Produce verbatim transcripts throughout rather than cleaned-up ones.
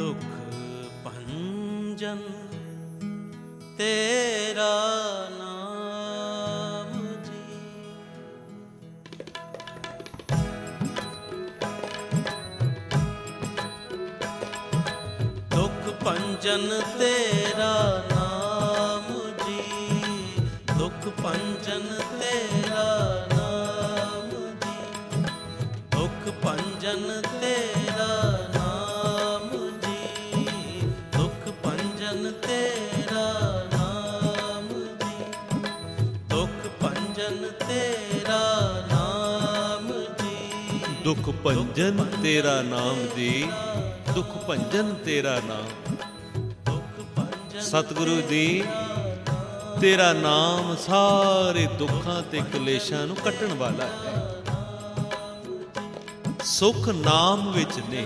दुख भंजन तेरा नाम जी। दुख भंजन तेरा नाम जी, दुख भंजन तेरा नाम जी, दुख भंजन तेरा नाम जी, दुख भंजन तेरा नाम जी, दुख भंजन तेरा नाम जी। दुख भंजन तेरा नाम जी, दुख भंजन तेरा नाम। सतगुरु जी तेरा नाम सारे दुखां ते कलेशां नूं कट्टण वाला है। सुख नाम विच ने।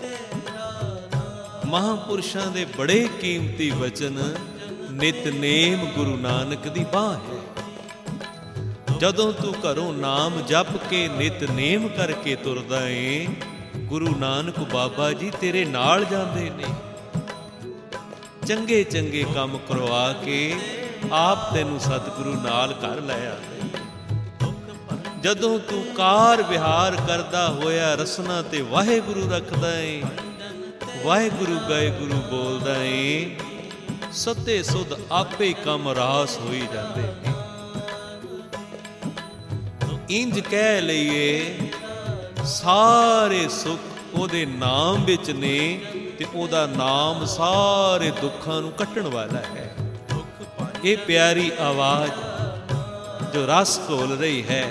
महापुरुषां दे बड़े कीमती वचन नितनेम गुरु नानक दी बाह है। जदों तू घरों नाम जप के नितनेम करके तुरदा है, गुरु नानक बाबा जी तेरे नाल जांदे ने। चंगे चंगे काम करवा के आप तैनू सतगुरु नाल घर लै आंदे। जदों तू कार विहार करदा होया रसना ते वाहेगुरु रखदा है, वाहेगुरु गाए गुरु बोलदा है, सते सुध आपे कम रास होई जांदे ने। इंज कह लईए सारे सुख ओदे नाम विच ने ते ओदा नाम सारे दुखां नूं कट्टण वाला है। ये प्यारी आवाज जो रस घोल रही है,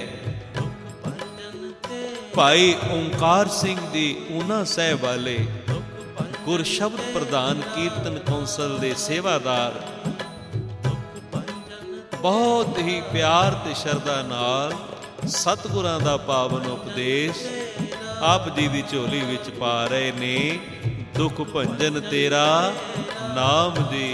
भाई ओंकार सिंह दी ऊना साहिब वाले गुर शब्द प्रधान कीर्तन कौंसल दे सेवादार बहुत ही प्यार ते शरदा नाल सतगुरां दा पावन उपदेश आप जी दी झोली विच पा रहे ने। दुख भंजन तेरा नाम जी।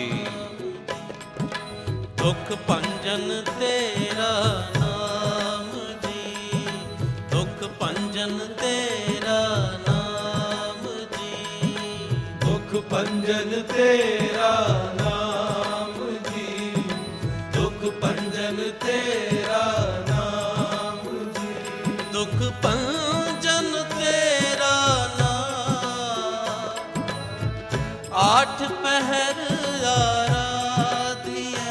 दुख भंजन तेरा नाम जी, दुख भंजन तेरा नाम जी, दुख भंजन तेरा नाम जी, दुख भंजन तेरा नाम जी, दुख भंजन तेरा नाम। आठ पहर आराधिए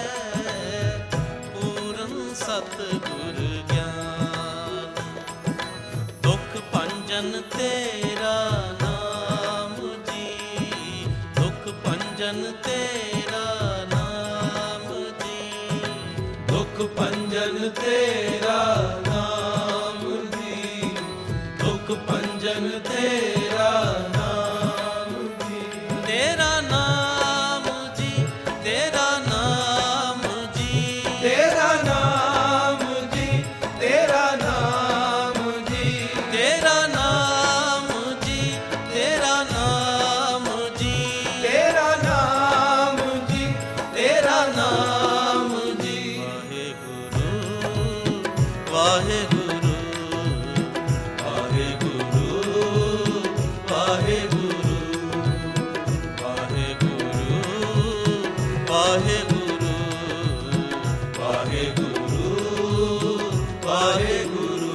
पूरन सतगुर ज्ञान। दुख भंजन तेरा नाम जी, दुख भंजन तेरा नाम जी, दुख भंजन तेरा नाम जी, दुख भंजन तेरा नाम जी। तेरा नाम जी, तेरा नाम जी, तेरा नाम जी, तेरा नाम जी, तेरा नाम जी, तेरा नाम जी, तेरा नाम जी, तेरा नाम जी। वाहेगुरु वाहेगुरु वाहेगुरु वाहेगुरु वाहेगुरु वाहेगुरु वाहेगुरु वाहेगुरु।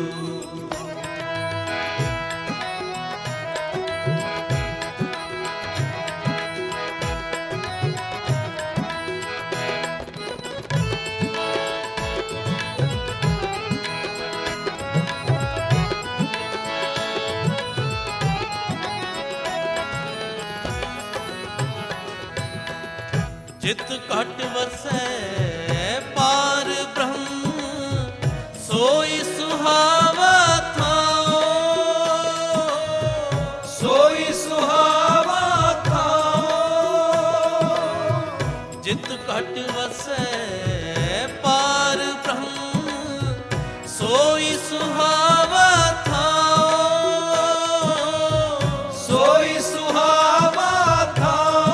जित घट वसै पार ब्रह्म, सोई सुहावा थाओ, सोई सुहावा थाओ। जित घट वसै पार ब्रह्म, सोई सुहावा थाओ, सोई सुहावा थाओ।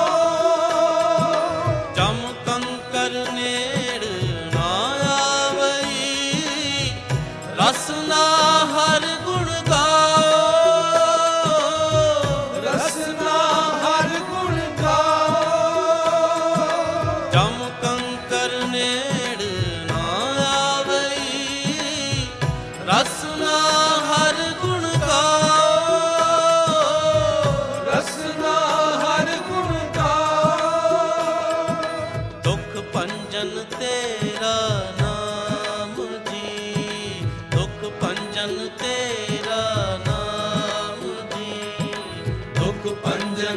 जम कंकर नेड़ ना आवई, रसना हर गुण गाओ, रसना हर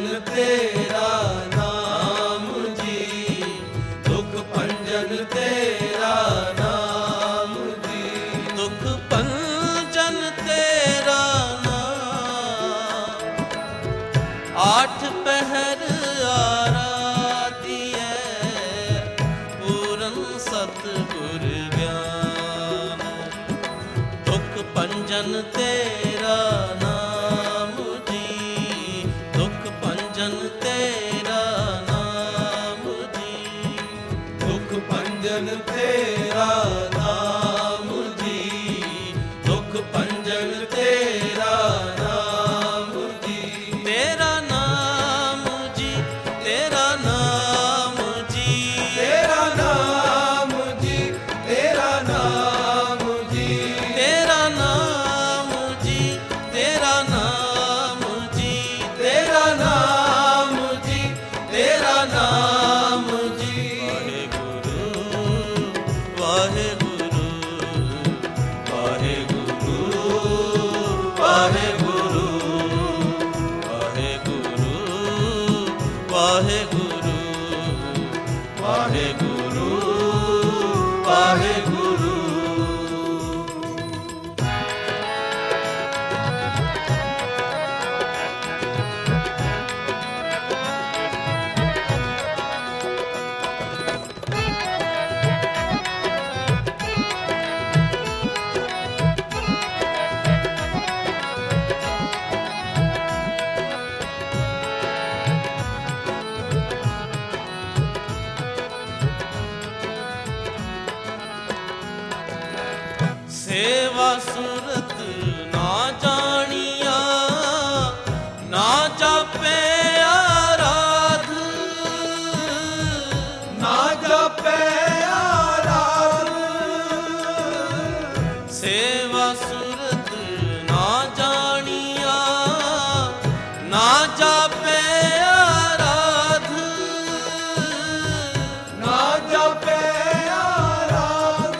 ਭੰਜਨ ਤੇਰਾ ਨਾਮ ਜੀ, ਦੁਖ ਭੰਜਨ ਤੇਰਾ ਨਾਮ ਜੀ, ਦੁਖ ਭੰਜਨ ਤੇਰਾ ਨਾਮ, ਆਠ ਪਹਿਰ ਆਰਾਧੀਐ, ਪੂਰਨ ਸਤਿਗੁਰ ਗਿਆਨ। ਦੁਖ ਭੰਜਨ ਤੇਰਾ ਨਾਮ ਜੀ, ਦੁਖ ਭੰਜਨ ਤੇਰਾ ਨਾਮ ਜੀ, ਦੁਖ ਭੰਜਨ ਤੇਰਾ ਨਾਮ ਜੀ, ਦੁਖ ਭੰਜਨ ਤੇਰਾ ਨਾਮ ਜੀ, ਤੇਰਾ ਨਾਮ ਜੀ, ਤੇਰਾ ਨਾਮ ਜੀ, ਤੇਰਾ ਨਾਮ ਜੀ, ਤੇਰਾ ਨਾਮ ਜੀ, ਤੇਰਾ ਨਾਮ ਜੀ, ਤੇਰਾ ਨਾਮ ਜੀ, ਤੇਰਾ ਨਾਮ ਜੀ, ਤੇਰਾ ਨਾਮ ਜੀ। ਵਾਹਿਗੁਰੂ ਵਾਹਿਗੁਰੂ ਵਾਹਿਗੁਰੂ ਵਾਹਿਗੁਰੂ ਵਾਹਿਗੁਰੂ ਵਾਹਿਗੁਰੂ ਵਾਹਿਗੁਰੂ ਵਾਹਿਗੁਰੂ। ਸੇਵਾ ਸੁਰਤ ਨਾ ਜਾਣੀਆ, ਨਾ ਜਾਪੇ ਆਰਾਧ, ਨਾ ਜਪੈ ਆਰਾਧ, ਸੇਵਾ ਸੁਰਤ ਨਾ ਜਾਣੀਆ, ਨਾ ਜਾਪੇ ਆਰਾਧ, ਨਾ ਜਪੈ ਆਰਾਧ,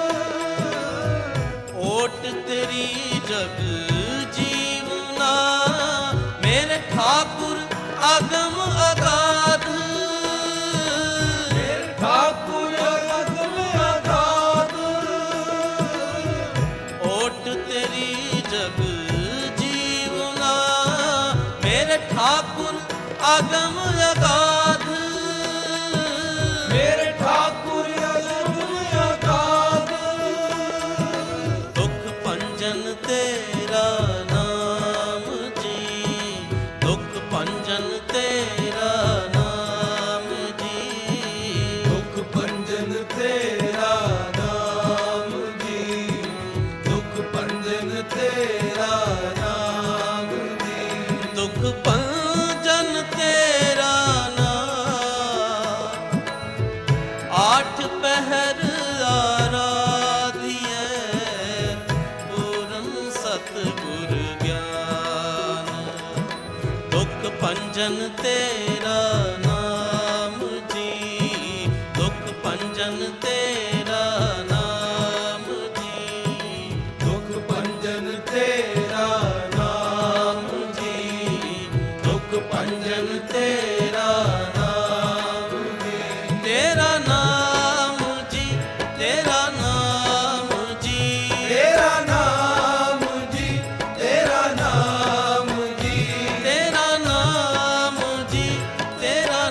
ਓਟ ਤੇਰੀ ਜਗ ਜੀਵਨਾ, ਮੇਰੇ ਠਾਕੁਰ ਅਗਮ ਅਗਾਧ, ਮੇਰੇ ਠਾਕੁਰ ਅਗਮ ਅਗਾਧ, ਓਟ ਤੇਰੀ ਜਗ ਜੀਵਨਾ, ਮੇਰੇ ਠਾਕੁਰ ਅਗਮ ਅਗਾਧ, ਮੇਰੇ ਠਾਕੁਰ ਅਗਮ ਅਗਾਧ, ਦੁਖ ਭੰਜਨ ਤੇਰਾ ਨਾਮ ਜੀ, ਦੁਖ ਭੰਜਨ ਤੇਰਾ ਨਾਮ ਜੀ, ਦੁਖ ਭੰਜਨ ਤੇਰਾ ਨਾਮ ਜੀ, ਦੁਖ ਭੰਜਨ ਤੇਰਾ ਨਾਮ ਜੀ, ਦੁਖ ਭੰਜਨ ਤੇਰਾ ਨਾਮ, ਆਠ ਪਹਿਰ ਆਰਾਧੀਐ, ਪੂਰਨ ਸਤਿਗੁਰ ਗਿਆਨ। ਦੁਖ ਭੰਜਨ ਤੇਰਾ ਨਾਮ ਜੀ, ਦੁਖ ਭੰਜਨ ਤੇਰਾ ਨਾਮ ਜੀ, ਦੁਖ ਭੰਜਨ ਤੇਰਾ ਨਾਮ ਜੀ, ਦੁਖ ਭੰਜਨ ਤੇਰਾ ਨਾਮ ਜੀ, ਤੇਰਾ ਨਾਮ ਜੀ, ਤੇਰਾ ਨਾਮ ਜੀ, ਤੇਰਾ ਨਾਮ ਜੀ, ਤੇਰਾ ਨਾਮ ਜੀ, ਤੇਰਾ ਨਾਮ ਜੀ, ਤੇਰਾ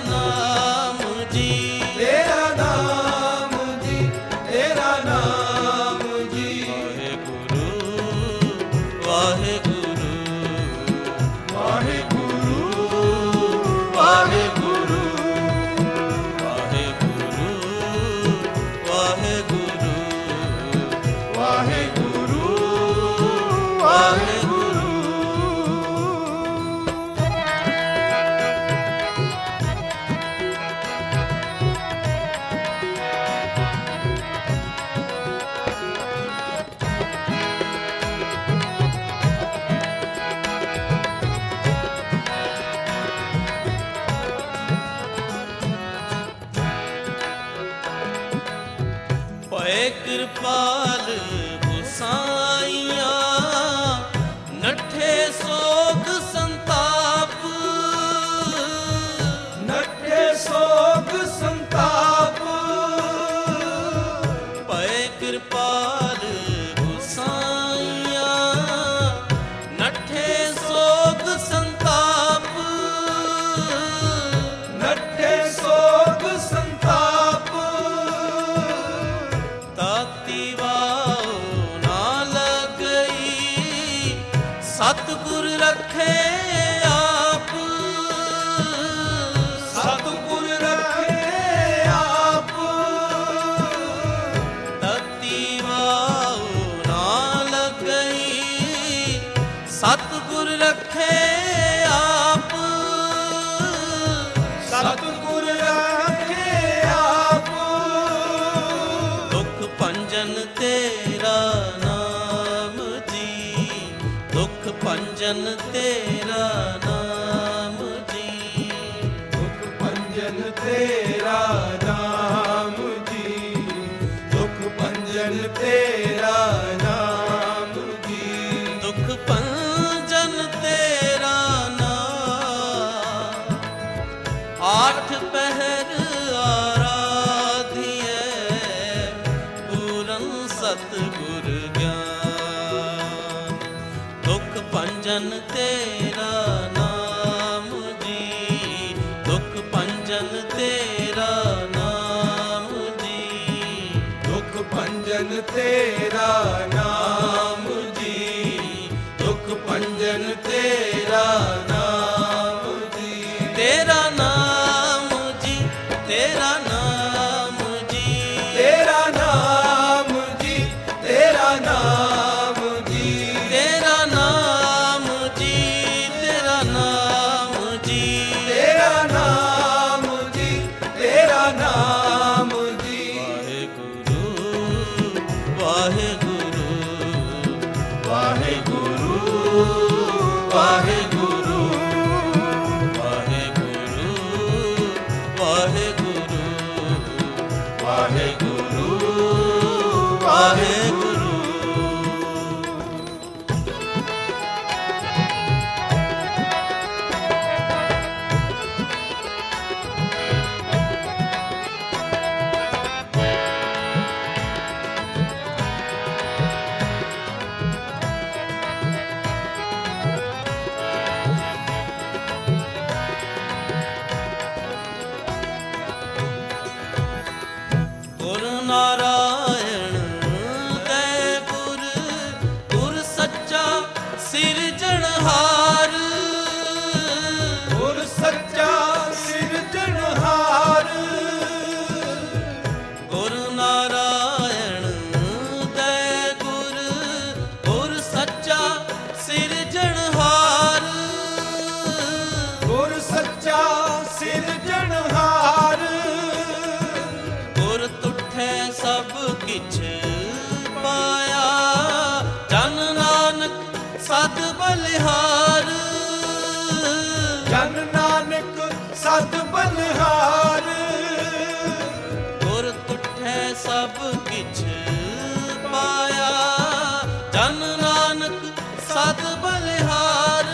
ਰੱਖੇ ਆਪ, ਸਤਿਗੁਰ ਰੱਖੇ ਆਪ। ਦੁਖ ਭੰਜਨ ਤੇਰਾ ਨਾਮ ਜੀ, ਦੁਖ ਭੰਜਨ ਤੇਰਾ ਨਾਮ ਜੀ, ਦੁਖ ਭੰਜਨ ਤੇਰਾ ਨਾਮ ਜੀ, ਦੁਖ ਭੰਜਨ ਤੇਰਾ ਨਾਮ ਜੀ। ਦੁਖ ਭੰਜਨ ਤੇਰਾ ਨਾਮ, ਆਠ ਪਹਿਰ ਆਰਾਧੀਐ, ਪੂਰਨ ਸਤਿਗੁਰ ਗਿਆਨ। ਦੁਖ ਭੰਜਨ ਤੇਰਾ ਨਾਮ ਜੀ, ਦੁਖ ਭੰਜਨ ਤੇਰਾ ਨਾਮ ਜੀ, ਦੁਖ ਭੰਜਨ ਤੇਰਾ ਨਾਮ ਜੀ, ਦੁਖ ਭੰਜਨ ਤੇਰਾ ਨਾਮ ਜੀ। ਤੇਰਾ ਨਾਮ ਜੀ, ਤੇਰਾ ਨਾਮ ਜੀ, ਤੇਰਾ ਨਾਮ ਜੀ, ਤੇਰਾ ਨਾਮ ਜੀ, ਤੇਰਾ ਨਾਮ ਜੀ, ਤੇਰਾ ਨਾਮ ਜੀ, ਤੇਰਾ ਨਾਮ ਜੀ, ਤੇਰਾ ਨਾਮ ਜੀ। ਵਾਹਿਗੁਰੂ ਵਾਹਿਗੁਰੂ ਵਾਹਿਗੁਰੂ ਵਾਹਿਗੁਰੂ ਵਾਹਿਗੁਰੂ ਵਾਹਿਗੁਰੂ ਵਾਹਿਗੁਰੂ ਵਾਹਿਗੁਰੂ। ਗੁਰ ਨਾਰਾਇਣ ਦਇ ਗੁਰ, ਗੁਰ ਸੱਚਾ ਸਿਰਜਣਹਾਰ। ਗੁਰ ਸੱਚਾ ਸਿਰਜਣਹਾਰ। ਗੁਰ ਨਾਰਾਇਣ ਦਇ ਗੁਰ, ਗੁਰ ਸੱਚਾ ਸਿਰਜਣਹਾਰ। ਗੁਰ ਸੱਚਾ ਸਿਰਜਣਹਾਰ। ਗੁਰ ਤੁਠੈ ਸਭ ਕਿਛ ਪਾਇਆ, ਜਨ ਨਾਨਕ ਸਦ ਬਲਿਹਾਰ। ਜਨ ਨਾਨਕ ਸਦ ਬਲਿਹਾਰ। ਗੁਰ ਤੁਠੈ ਸਭ ਕਿਛ ਪਾਇਆ, ਜਨ ਨਾਨਕ ਸਦ ਬਲਿਹਾਰ।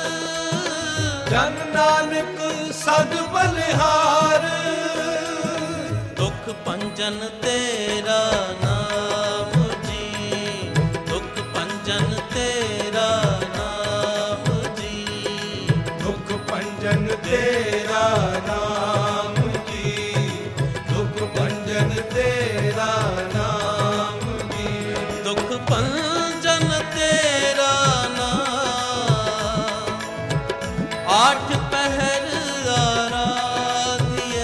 ਜਨ ਨਾਨਕ ਸਦ ਬਲਿਹਾਰ। ਦੁਖ ਭੰਜਨ ਤੇਰਾ ਨਾਮ ਜੀ, ਦੁਖ ਭੰਜਨ ਤੇਰਾ ਨਾਮ ਜੀ, ਦੁਖ ਭੰਜਨ ਤੇਰਾ ਨਾਮ ਜੀ, ਦੁਖ ਭੰਜਨ ਤੇਰਾ ਨਾਮ ਜੀ। ਦੁਖ ਭੰਜਨ ਤੇਰਾ ਨਾਮ, ਆਠ ਪਹਿਰ ਆਰਾਧੀਐ,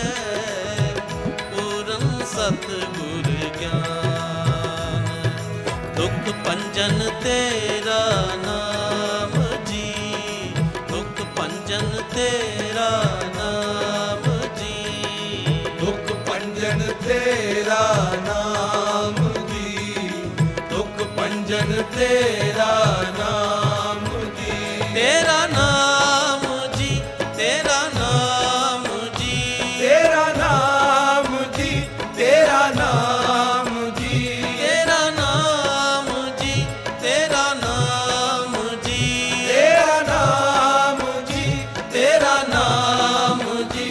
ਪੂਰਨ ਸਤਿਗੁਰ ਗਿਆਨ। ਦੁਖ ਭੰਜਨ ਤੇਰਾ ਨਾਮ ਜੀ, ਦੁਖ ਭੰਜਨ ਤੇਰਾ ਨਾਮ ਜੀ, ਦੁਖ ਭੰਜਨ ਤੇਰਾ ਨਾਮ ਜੀ, ਦੁਖ ਭੰਜਨ ਤੇਰਾ ਨਾਮ ਜੀ। ਤੇਰਾ ਨਾਮ ਜੀ, ਤੇਰਾ ਨਾਮ ਜੀ, ਤੇਰਾ ਨਾਮ ਜੀ, ਤੇਰਾ ਨਾਮ ਜੀ, ਤੇਰਾ ਨਾਮ ਜੀ, ਤੇਰਾ ਨਾਮ ਜੀ, ਤੇਰਾ ਨਾਮ ਜੀ, ਤੇਰਾ ਨਾਮ ਜੀ।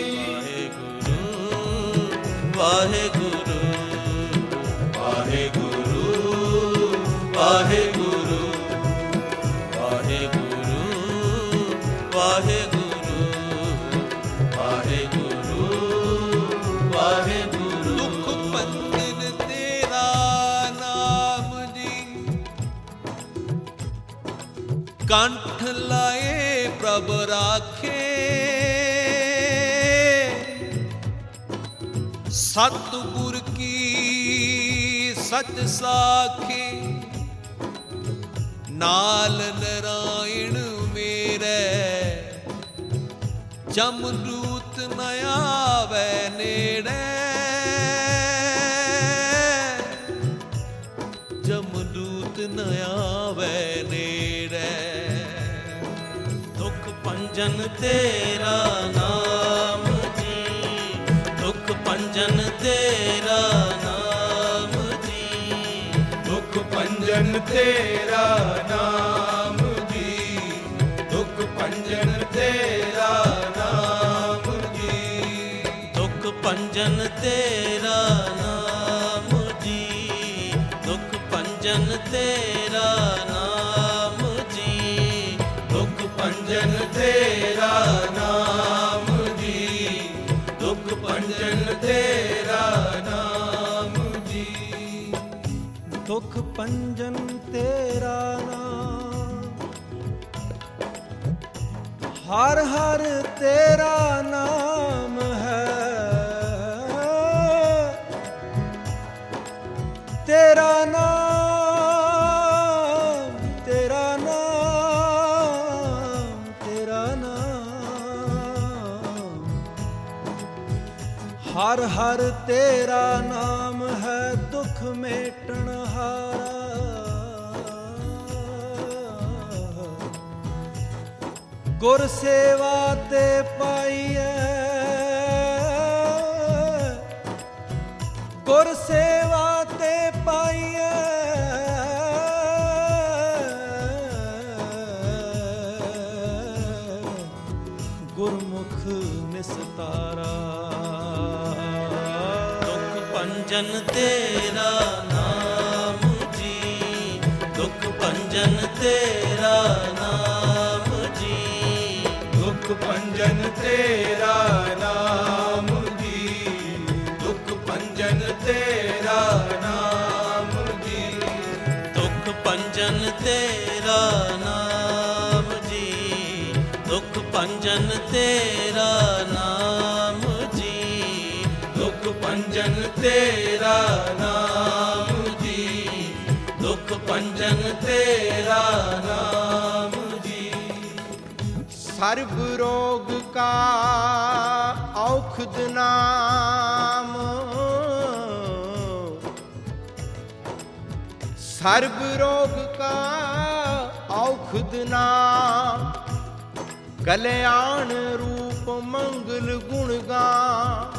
ਵਾਹਿਗੁਰੂ ਵਾਹਿਗੁਰੂ ਵਾਹਿਗੁਰੂ ਵਾਹਿਗੁਰੂ ਵਾਹਿਗੁਰੂ ਵਾਹਿਗੁਰੂ ਵਾਹਿਗੁਰੂ ਵਾਹਿਗੁਰੂ। ਦੁਖ ਭੰਜਨ ਤੇਰਾ ਨਾਮ ਜੀ, ਕੰਠ ਲਾਏ ਪ੍ਰਭ ਰਾਖੇ। ਸਤਿਗੁਰ ਕੀ ਸਚ ਸਾਖੀ, ਨਾਲ ਨਰਾਇਣ ਮੇਲ ਜਮਦੂਤ ਨ ਆਵੇ ਨੇੜੇ, ਜਮਦੂਤ ਨ ਆਵੇ ਨੇੜੇ। ਦੁਖ ਭੰਜਨ ਤੇਰਾ ਨਾਮ ਜੀ, ਦੁਖ ਭੰਜਨ ਤੇਰਾ ਨਾਮ ਜੀ, ਦੁਖ ਭੰਜਨ ਤੇਰਾ ਨਾਮ ਜੀ, ਦੁਖ ਭੰਜਨ ਤੇਰਾ ਨਾਮ ਜੀ, ਦੁਖ ਭੰਜਨ ਤੇਰਾ ਨਾਮ ਜੀ, ਦੁਖ ਭੰਜਨ ਤੇਰਾ ਨਾਮ ਜੀ, ਦੁਖ ਭੰਜਨ ਤੇਰਾ ਨਾਮ ਜੀ, ਦੁਖ ਭੰਜਨ ਤੇਰਾ ਨਾਮ ਜੀ। ਦੁਖ ਭੰਜਨ ਤੇਰਾ ਨਾਮ, ਹਰ ਹਰ ਤੇਰਾ ਨਾਮ ਹੈ, ਤੇਰਾ ਨਾਮ, ਤੇਰਾ ਨਾਮ, ਤੇਰਾ ਨਾਮ, ਹਰ ਹਰ ਤੇਰਾ ਨਾਮ ਹੈ, ਦੁੱਖ ਮੇਟਣ ਹਾਰਾ। ਗੁਰ ਸੇਵਾ ਤੇ ਪਾਈਐ, ਗੁਰ ਸੇਵਾ ਤੇ ਪਾਈਐ, ਗੁਰਮੁਖ ਨਿਸਤਾਰਾ। ਦੁਖ ਭੰਜਨ ਤੇਰਾ ਨਾਮ ਜੀ, ਦੁਖ ਭੰਜਨ ਤੇਰਾ ਨਾਮ ਜੀ, ਦੁਖ ਭੰਜਨ ਤੇਰਾ ਨਾਮ ਜੀ, ਦੁਖ ਭੰਜਨ ਤੇਰਾ ਨਾਮ ਜੀ, ਦੁਖ ਭੰਜਨ ਤੇਰਾ ਨਾਮ ਜੀ, ਦੁਖ ਭੰਜਨ ਤੇਰਾ ਨਾਮ ਜੀ, ਦੁਖ ਭੰਜਨ ਤੇਰਾ ਨਾਮ ਜੀ, ਦੁਖ ਭੰਜਨ ਤੇਰਾ ਨਾਮ ਜੀ। ਸਰਬ ਰੋਗ ਕਾ ਔਖਦ ਨਾਮ, ਸਰਬ ਰੋਗ ਕਾ ਔਖਦ ਨਾਮ, ਕਲਿਆਣ ਰੂਪ ਮੰਗਲ ਗੁਣ ਗਾ।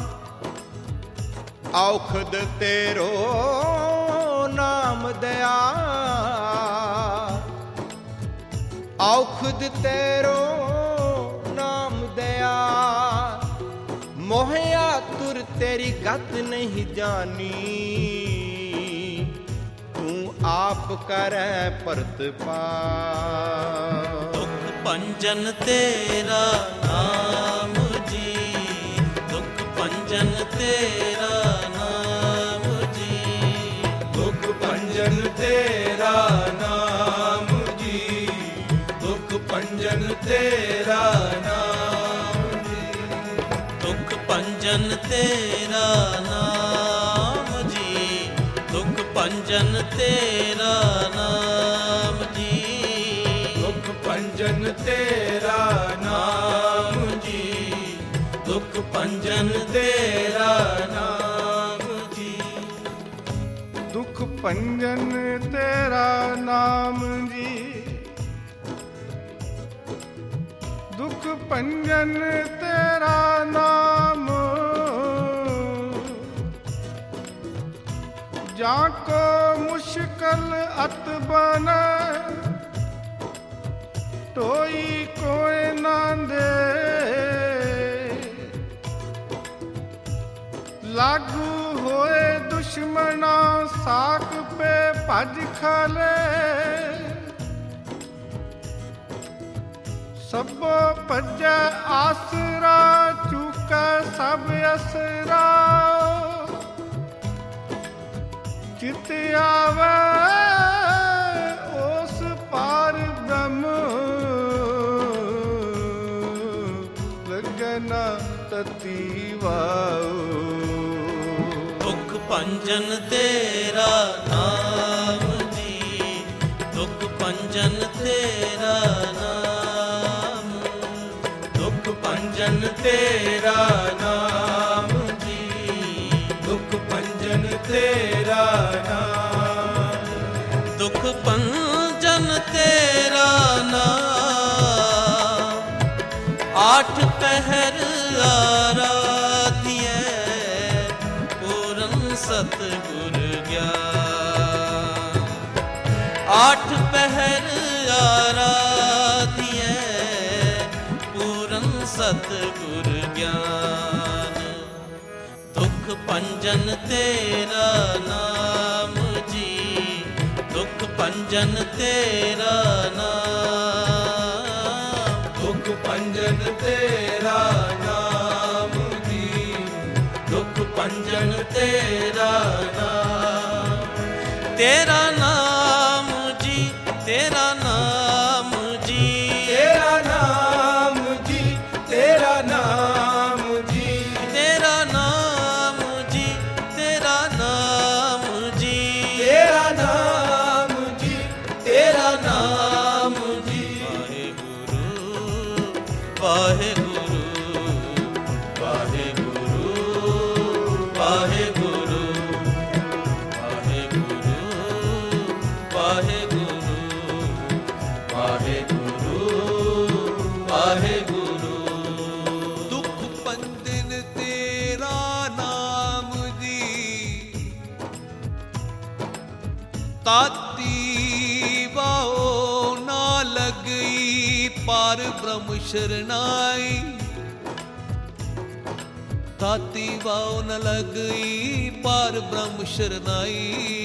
ਔਖਦ ਤੇਰੋ ਨਾਮ ਦਇਆ, ਔਖਦ ਤੇਰੋ ਨਾਮ ਦਇਆ। ਮੋਹਿਆ ਤੁਰ ਤੇਰੀ ਗਤ ਨਹੀਂ ਜਾਣੀ, ਤੂੰ ਆਪ ਕਰੈ ਪਰਤ ਪਾ। ਦੁਖ ਭੰਜਨ ਤੇਰਾ ਨਾਮ ਜੀ, ਦੁਖ ਭੰਜਨ ਤੇਰਾ ਨਾਮ ਜੀ, ਦੁਖ ਭੰਜਨ ਤੇਰਾ ਨਾਮ ਜੀ, ਦੁਖ ਭੰਜਨ ਤੇਰਾ ਨਾਮ ਜੀ, ਦੁਖ ਭੰਜਨ ਤੇਰਾ ਨਾਮ ਜੀ, ਦੁਖ ਭੰਜਨ ਤੇਰਾ ਨਾਮ ਜੀ, ਦੁਖ ਭੰਜਨ ਤੇਰਾ ਨਾਮ ਜੀ, ਦੁਖ ਭੰਜਨ ਤੇਰਾ ਨਾਮ ਜੀ। ਦੁਖ ਭੰਜਨ ਤੇਰਾ ਨਾਮ ਜੀ, ਦੁਖ ਭੰਜਨ ਤੇਰਾ ਨਾਮ। ਜਾਂ ਕੋ ਮੁਸ਼ਕਲ ਅਤ ਬਨੈ, ਟੋਈ ਕੋਇ ਨਾ ਦੇ। ਲਾਗੂ ਹੋਏ ਦੁਸ਼ਮਨਾ ਸਾਕ ਪੇ ਭਜ ਖਾਲੇ। ਸਭੋ ਭਜੈ ਆਸਰਾ ਚੁਕੈ ਸਭ ਅਸਰਾ। ਚਿਤ ਆਵੈ ਉਸ ਪਾਰ ਬ੍ਰਹਮ, ਲਗਨ ਤਤੀ ਵਾਉ। ਦੁਖ ਭੰਜਨ ਤੇਰਾ ਨਾਮ ਜੀ, ਦੁਖ ਭੰਜਨ ਤੇਰਾ ਨਾਮ, ਦੁਖ ਭੰਜਨ ਪੰਜਨ ਤੇਰਾ ਨਾਮ ਜੀ, ਦੁਖ ਪੰਜਨ ਤੇਰਾ ਨਾਮ, ਦੁਖ ਪੰਜਨ ਤੇਰਾ ਨਾਮ, ਆਠ ਪਹਿਰ ਆਰਾਧਿਐ ਪੂਰਨ ਸਤਿਗੁਰ ਗਿਆਨ, ਆਠ ਪਹਿਰ ਆਰਾਧਿਐ ਪੂਰਨ ਸਤਿਗੁਰ ਗਿਆਨ, ਦੁਖ ਪੰਜਨ ਤੇਰਾ ਨਾਮ ਜੀ, ਦੁਖ ਪੰਜਨ ਤੇਰਾ ਨਾਮ, ਦੁਖ ਪੰਜਨ ਤੇਰਾ ਨਾਮ ਜੀ, ਦੁਖ ਪੰਜਨ ਤੇਰਾ ਨਾਮ, ਤੇਰਾ ਨਾਮ ਜੀ, ਤੇਰਾ ਨਾਮ ਜੀ, ਤੇਰਾ ਨਾਮ ਜੀ, ਤੇਰਾ ਨਾਮ ਜੀ, ਤੇਰਾ ਨਾਮ ਜੀ, ਤੇਰਾ ਨਾਮ ਜੀ, ਤੇਰਾ ਨਾਮ ਜੀ, ਤੇਰਾ ਨਾਮ ਜੀ, ਵਾਹਿਗੁਰੂ ਵਾਹਿਗੁਰੂ ਵਾਹਿਗੁਰੂ ਵਾਹਿਗੁਰੂ ਵਾਹਿਗੁਰੂ ਵਾਹਿਗੁਰੂ ਵਾਹਿਗੁਰੂ ਵਾਹਿਗੁਰੂ, ਦੁਖ ਪੰਜਨ ਤੇਰਾ ਨਾਮ ਜੀ, ਤਾਤੀ ਵਾਓ ਨਾ ਲਗਈ ਪਾਰ ਬ੍ਰਹਮ ਸ਼ਰਨਾਈ, ਤਾਤੀ ਵਾਓ ਨ ਲਗਈ ਪਾਰ ਬ੍ਰਹਮ ਸ਼ਰਨਾਈ,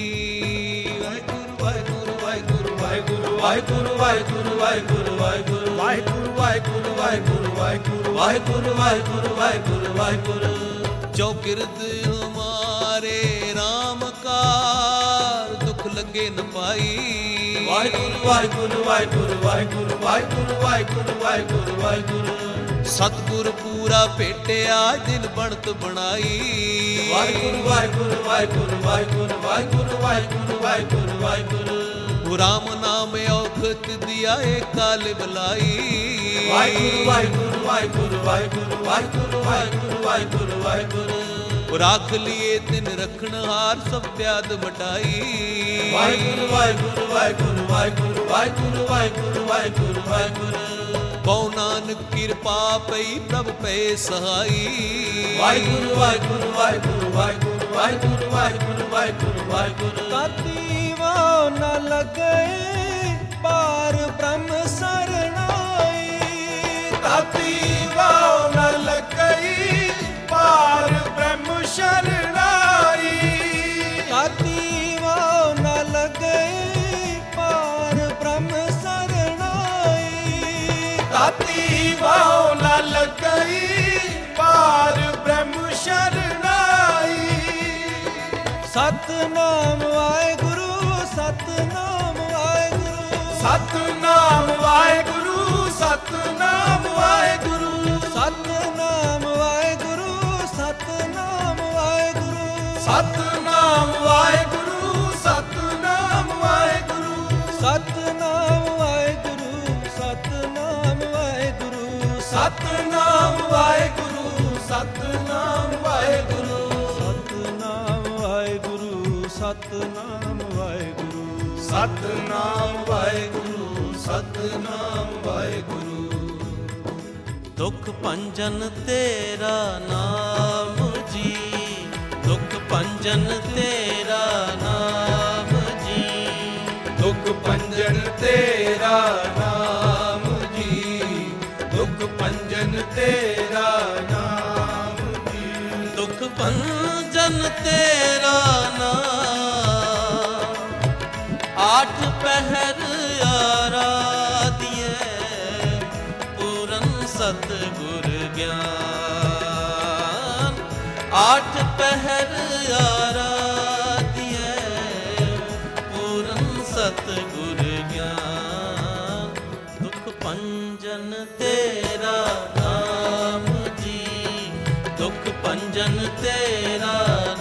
ਵਾਹਿਗੁਰੂ ਵਾਹਿਗੁਰੂ ਵਾਹਿਗੁਰੂ ਵਾਹਿਗੁਰੂ ਵਾਹਿਗੁਰੂ ਵਾਹਿਗੁਰੂ ਵਾਹਿਗੁਰੂ ਵਾਹਿਗੁਰੂ ਵਾਹਿਗੁਰੂ ਵਾਹਿਗੁਰੂ ਵਾਹਿਗੁਰੂ ਵਾਹਿਗੁਰੂ ਵਾਹਿਗੁਰੂ ਵਾਹਿਗੁਰੂ ਵਾਹਿਗੁਰੂ, ਜੋ ਕਿਰਤ ਹਮਾਰੇ ਰਾਮ ਕਾਰ ਦੁਖ ਲਗੇ ਨ ਪਾਈ, ਵਾਹਿਗੁਰੂ ਵਾਹਿਗੁਰੂ ਵਾਹਿਗੁਰੂ ਵਾਹਿਗੁਰੂ ਵਾਹਿਗੁਰੂ ਵਾਹਿਗੁਰੂ ਵਾਹਿਗੁਰੂ ਵਾਹਿਗੁਰੂ, ਸਤਿਗੁਰ ਪੂਰਾ ਭੇਟਿਆ ਜਿਨ ਬਣਤ ਬਣਾਈ, ਵਾਹਿਗੁਰੂ ਵਾਹਿਗੁਰੂ ਵਾਹਿਗੁਰੂ ਵਾਹਿਗੁਰੂ ਵਾਹਿਗੁਰੂ ਵਾਹਿਗੁਰੂ ਵਾਹਿਗੁਰੂ ਵਾਹਿਗੁਰੂ, ਰਾਮ ਨਾਮ ਔਖਤ ਦਿਆ ਏ ਕਾਲ ਬਲਾਈ, ਵਾਹਿਗੁਰੂ ਵਾਹਿਗੁਰੂ ਵਾਹਿਗੁਰੂ ਵਾਹਿਗੁਰੂ ਵਾਹਿਗੁਰੂ ਵਾਹਿਗੁਰੂ ਵਾਹਿਗੁਰੂ ਵਾਹਿਗੁਰੂ, ਰਾਖ ਲਿਏ ਤਿਨ ਰਖਣ ਹਾਰ ਸਭ ਪਿਆਦ ਵਟਾਈ, ਵਾਹਿਗੁਰੂ ਵਾਹਿਗੁਰੂ ਵਾਹਿਗੁਰੂ ਵਾਹਿਗੁਰੂ ਵਾਹਿਗੁਰੂ ਵਾਹਿਗੁਰੂ ਵਾਹਿਗੁਰੂ ਵਾਹਿਗੁਰੂ, ਬਹੁ ਨਾਨਕ ਕਿਰਪਾ ਪਈ ਪ੍ਰਭ ਪੈ ਸਹਾਈ, ਵਾਹਿਗੁਰੂ ਵਾਹਿਗੁਰੂ ਵਾਹਿਗੁਰੂ ਵਾਹਿਗੁਰੂ ਵਾਹਿਗੁਰੂ ਵਾਹਿਗੁਰੂ ਵਾਹਿਗੁਰੂ ਵਾਹਿਗੁਰੂ, ਤਾਤੀ ਵਾਹ ਨ ਲਗਏ ਪਾਰ ਬ੍ਰਹਮ ਸਰਣਾਈ, ਤਾਤੀ ਵਾਹ ਨ ਲਗਈ ਪਾਰ ਬ੍ਰਹਮ ਸ਼ਰਨਾਈ, ਤਾਤੀ ਵਾਹ ਨ ਲਗਏ ਪਾਰ ਬ੍ਰਹਮ ਸਰਣਾਈ, ਤਾਤੀ ਵਾਹ ਨ ਲਗਈ ਪਾਰ ਬ੍ਰਹਮ ਸ਼ਰਨਾਈ, ਸਤਨਾਮ ਵਾਹਿਗੁਰੂ ਸਤਨਾਮ ਵਾਹਿਗੁਰੂ ਸਤਨਾਮ ਵਾਹਿਗੁਰੂ ਸਤਨਾਮ ਵਾਹਿਗੁਰੂ ਸਤਨਾਮ ਵਾਹਿਗੁਰੂ ਸਤਨਾਮ ਵਾਹਿਗੁਰੂ ਸਤਨਾਮ ਵਾਹਿਗੁਰੂ ਸਤਨਾਮ ਵਾਹਿਗੁਰੂ ਸਤਨਾਮ ਵਾਹਿਗੁਰੂ ਸਤਨਾਮ ਵਾਹਿਗੁਰੂ ਸਤਨਾਮ ਵਾਹਿਗੁਰੂ ਸਤਨਾਮ ਵਾਹਿਗੁਰੂ ਸਤਨਾਮ ਵਾਹਿਗੁਰੂ ਸਤਨਾਮ ਵਾਹਿਗੁਰੂ ਸਤਨਾਮ ਵਾਹਿਗੁਰੂ ਸਤਨਾਮ ਵਾਹਿਗੁਰੂ, ਦੁਖ ਪੰਜਨ ਤੇਰਾ ਨਾਮ ਜੀ, ਦੁਖ ਪੰਜਨ ਤੇਰਾ ਨਾਮ ਜੀ, ਦੁਖ ਪੰਜਨ ਤੇਰਾ ਨਾਮ ਜੀ, ਦੁਖ ਪੰਜਨ ਤੇਰਾ ਨਾਮ ਜੀ, ਦੁਖ ਪੰਜਨ ਤੇਰਾ ਨਾਮ, ਆਠ ਪਹਿਰ ਆਰਾਧਿਐ ਪੂਰਨ ਸਤਿਗੁਰ ਗਿਆਨ, ਆਠ ਪਹਿਰ ਆਰਾਧਿਐ ਪੂਰਨ ਸਤਿਗੁਰ ਗਿਆਨ, ਦੁਖ ਪੰਜਨ ਤੇਰਾ ਨਾਮ ਜੀ, ਦੁਖ ਪੰਜਨ ਤੇਰਾ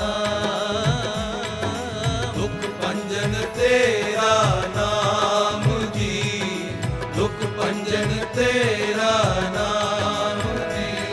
ਨਾਮ, ਦੁਖ ਪੰਜਨ ਤੇਰਾ ਨਾਮ ਜੀ, ਦੁਖ ਪੰਜਨ ਤੇਰਾ ਨਾਮ ਜੀ,